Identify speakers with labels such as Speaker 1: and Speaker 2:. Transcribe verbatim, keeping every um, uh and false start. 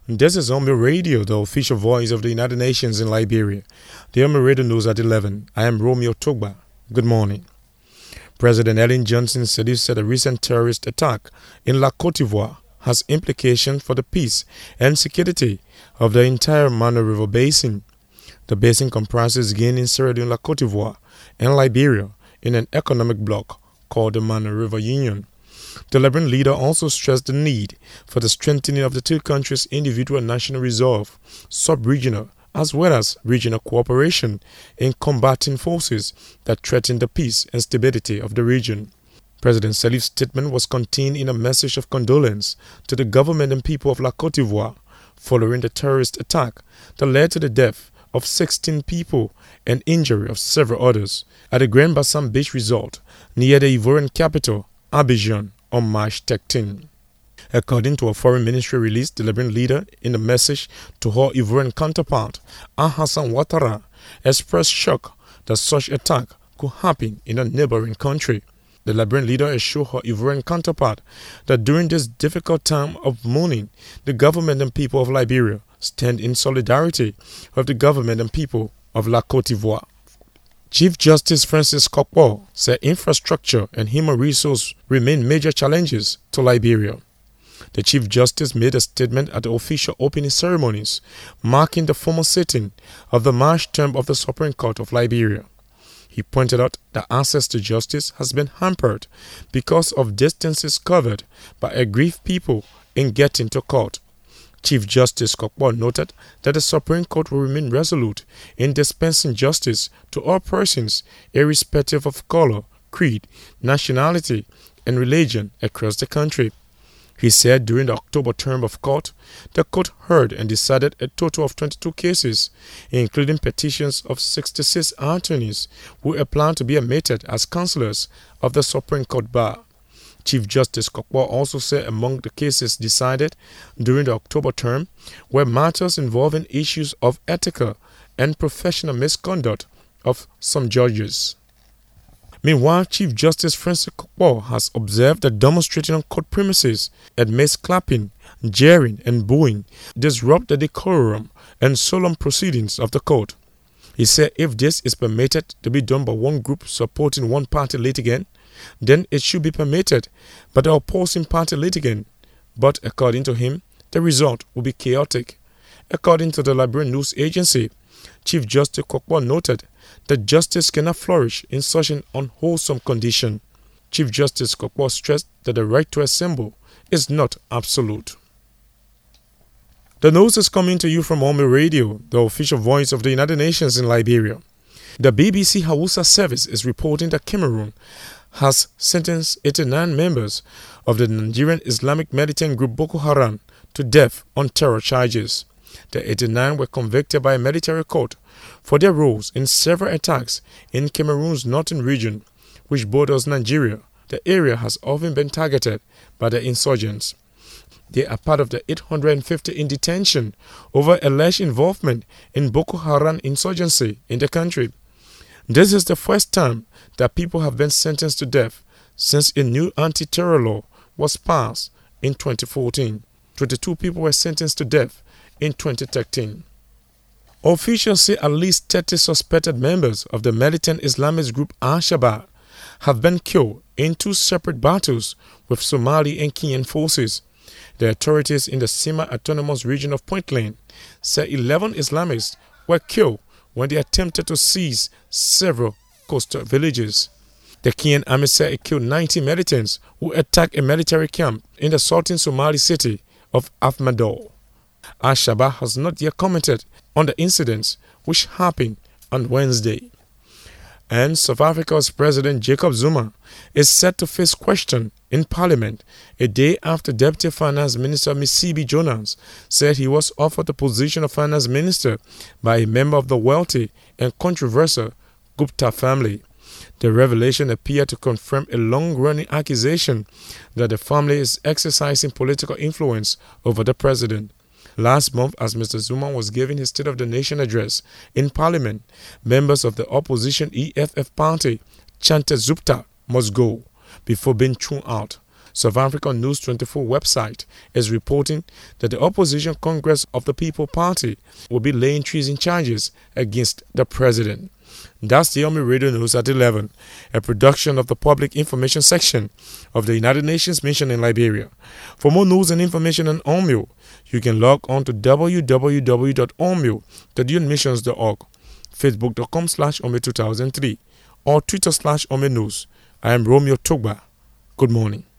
Speaker 1: This is Omni Radio, the official voice of the United Nations in Liberia. The Omni Radio News at eleven. I am Romeo Togba. Good morning. President Ellen Johnson said he said a recent terrorist attack in La Côte d'Ivoire has implications for the peace and security of the entire Mano River Basin. The basin comprises Guinea, Sierra Leone, La Côte d'Ivoire, and Liberia in an economic bloc called the Mano River Union. The Liberian leader also stressed the need for the strengthening of the two countries' individual and national resolve, sub-regional as well as regional cooperation in combating forces that threaten the peace and stability of the region. President Salif's statement was contained in a message of condolence to the government and people of La Côte d'Ivoire following the terrorist attack that led to the death of sixteen people and injury of several others at the Grand Bassam Beach Resort near the Ivorian capital, Abidjan, on March thirteenth. According to a foreign ministry release, the Liberian leader, in a message to her Ivorian counterpart, Alassane Ouattara, expressed shock that such attack could happen in a neighboring country. The Liberian leader assured her Ivorian counterpart that during this difficult time of mourning, the government and people of Liberia stand in solidarity with the government and people of La Côte d'Ivoire. Chief Justice Francis Kokpo said infrastructure and human resources remain major challenges to Liberia. The Chief Justice made a statement at the official opening ceremonies marking the formal sitting of the March term of the Supreme Court of Liberia. He pointed out that access to justice has been hampered because of distances covered by aggrieved people in getting to court. Chief Justice Kokpo noted that the Supreme Court will remain resolute in dispensing justice to all persons irrespective of color, creed, nationality, and religion across the country. He said during the October term of court, the court heard and decided a total of twenty-two cases, including petitions of sixty-six attorneys who applied to be admitted as counselors of the Supreme Court bar. Chief Justice Kokpo also said among the cases decided during the October term were matters involving issues of ethical and professional misconduct of some judges. Meanwhile, Chief Justice Francis Kokpo has observed that demonstrating on court premises amidst clapping, jeering, and booing disrupt the decorum and solemn proceedings of the court. He said if this is permitted to be done by one group supporting one party litigant, then it should be permitted by the opposing party litigant. But according to him, the result will be chaotic. According to the Liberian News Agency, Chief Justice Kokpo noted that justice cannot flourish in such an unwholesome condition. Chief Justice Kokpo stressed that the right to assemble is not absolute. The news is coming to you from Omni Radio, the official voice of the United Nations in Liberia. The B B C Hausa service is reporting that Cameroon has sentenced eighty-nine members of the Nigerian Islamic militant group Boko Haram to death on terror charges. The eighty-nine were convicted by a military court for their roles in several attacks in Cameroon's northern region, which borders Nigeria. The area has often been targeted by the insurgents. They are part of the eight hundred fifty in detention over alleged involvement in Boko Haram insurgency in the country. This is the first time that people have been sentenced to death since a new anti-terror law was passed in twenty fourteen. twenty-two people were sentenced to death in twenty thirteen. Officials say at least thirty suspected members of the militant Islamist group Al-Shabaab have been killed in two separate battles with Somali and Kenyan forces. The authorities in the semi-autonomous region of Puntland said eleven Islamists were killed when they attempted to seize several coastal villages. The Kenyan army said it killed ninety militants who attacked a military camp in the southern Somali city of Afmador. Al-Shabaab has not yet commented on the incidents which happened on Wednesday. And South Africa's President Jacob Zuma is set to face question in Parliament a day after Deputy Finance Minister Misibi Jonas said he was offered the position of Finance Minister by a member of the wealthy and controversial Gupta family. The revelation appeared to confirm a long-running accusation that the family is exercising political influence over the president. Last month, as Mister Zuma was giving his State of the Nation address in Parliament, members of the opposition E F F party chanted Zupta must go before being thrown out. South African News twenty-four website is reporting that the opposition Congress of the People Party will be laying treason charges against the president. That's the Army Radio News at eleven, a production of the Public Information Section of the United Nations Mission in Liberia. For more news and information on O M I O, you can log on to w w w dot o m i o dot u n missions dot org, facebook.com slash OMI2003, or Twitter slash OMI News. I am Romeo Togba. Good morning.